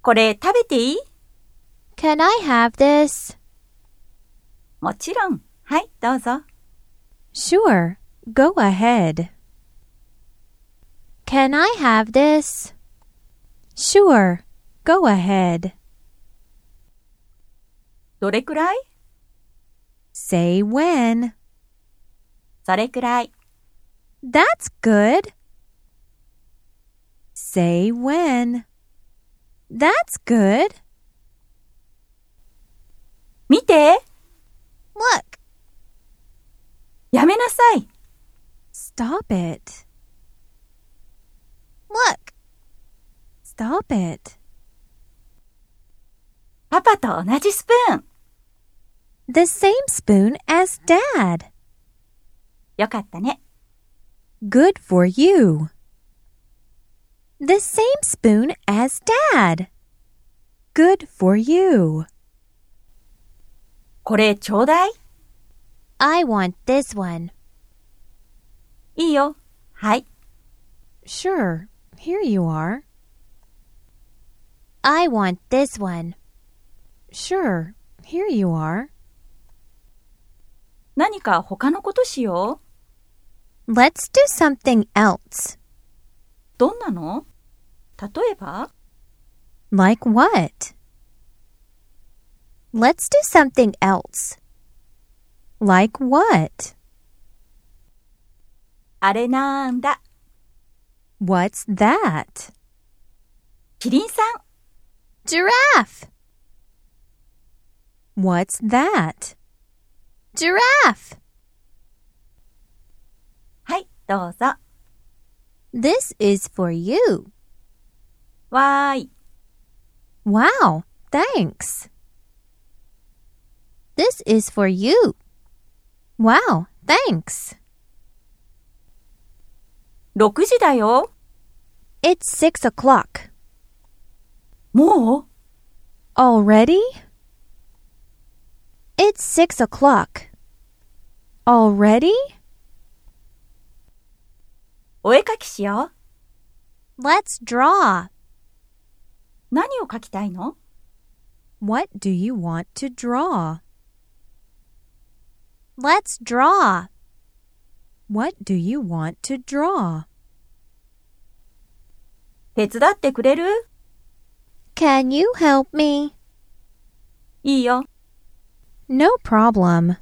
これ食べていい？ Can I have this? もちろん。はい、どうぞ。 Sure, go ahead. Can I have this? Sure, go ahead. どれくらい？ Say when. それくらい。 That's good. Say when. That's good. 見て。 Look. やめなさい。 Stop it. Look. Stop it. パパと同じスプーン。 The same spoon as Dad. よかったね。 Good for you. The same spoon as Dad. Good for you. これちょうだい。 I want this one. いいよ。はい。 Sure, here you are. I want this one. Sure, here you are. 何か他のことしよう。 Let's do something else. どんなの？例えば？ Like what? Let's do something else. Like what? あれなんだ。 What's that? キリンさん。 Giraffe. What's that? Giraffe. はい、どうぞ。 This is for you. わーい。 Wow, thanks. This is for you. Wow, thanks. 6時だよ。 It's 6 o'clock. もう？ Already? It's 6 o'clock. Already? お絵かきしよう。 Let's draw. 何を描きたいの？ What do you want to draw? Let's draw. What do you want to draw? 手伝ってくれる？ Can you help me? いいよ。 No problem.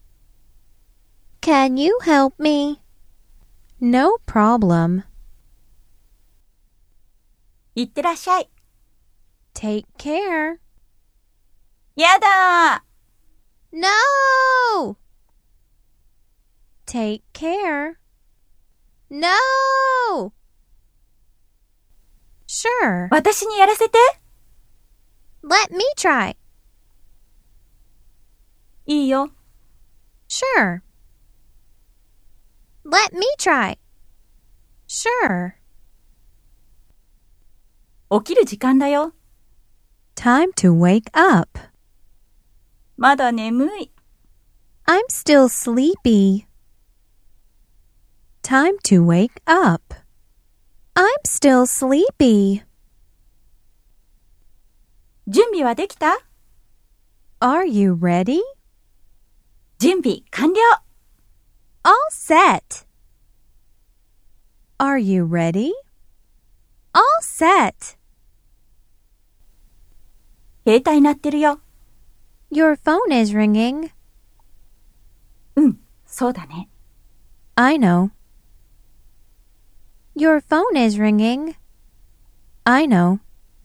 Can you help me? No problem. いってらっしゃい。 Take care. やだー。 No! Take care. No! Sure. 私にやらせて。 Let me try. いいよ。 Sure. Let me try. Sure. 起きる時間だよ。 Time to wake up. まだ眠い。 I'm still sleepy. Time to wake up. I'm still sleepy. 準備はできた？ Are you ready? 準備完了。 All set. Are you ready? All set. 携帯鳴ってるよ。 Your phone is ringing. うん、そうだね。 I know. Your phone is ringing. I know.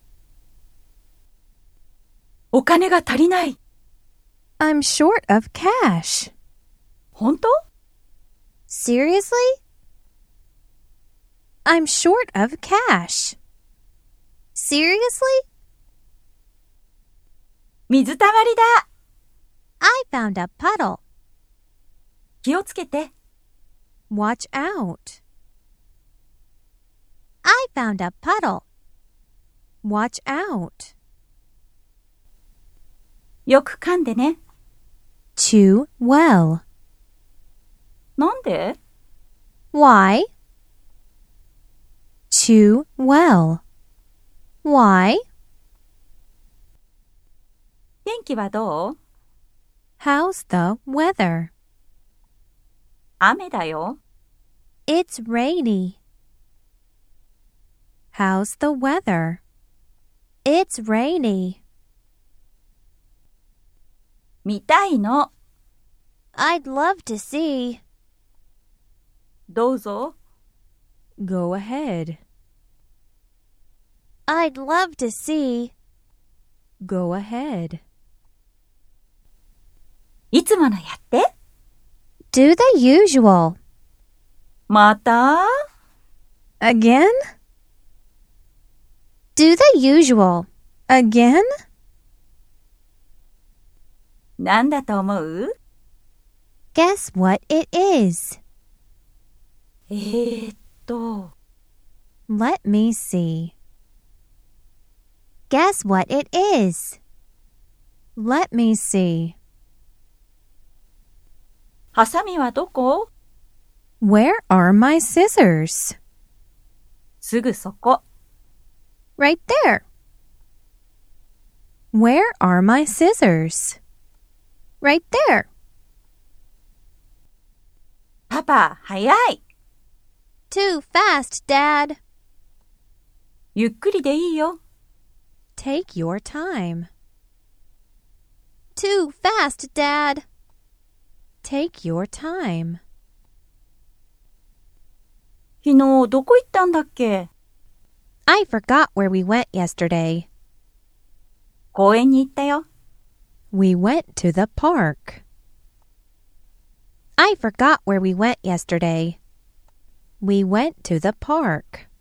お金が足りない。 I'm short of cash. 本当？ Seriously? I'm short of cash. Seriously? 水たまりだ。 I found a puddle. 気をつけて。 Watch out. I found a puddle. Watch out. よく噛んでね。 Chew well. なんで？ Why? Chew well. Why? 天気はどう？ How's the weather? 雨だよ。 It's rainy. How's the weather? It's rainy. 見たいの。 I'd love to see. どうぞ。 Go ahead. I'd love to see. Go ahead. いつものやって。 Do the usual. また？ Again? Do the usual. Again? なんだと思う？ Guess what it is. Let me see. Guess what it is. Let me see. ハサミはどこ？ Where are my scissors? すぐそこ。 Right there. Where are my scissors? Right there. パパ、早い。 Too fast, Dad. ゆっくりでいいよ。 Take your time. Too fast, Dad. Take your time. 昨日どこ行ったんだっけ？ I forgot where we went yesterday. 公園に行ったよ。 We went to the park. I forgot where we went yesterday. We went to the park.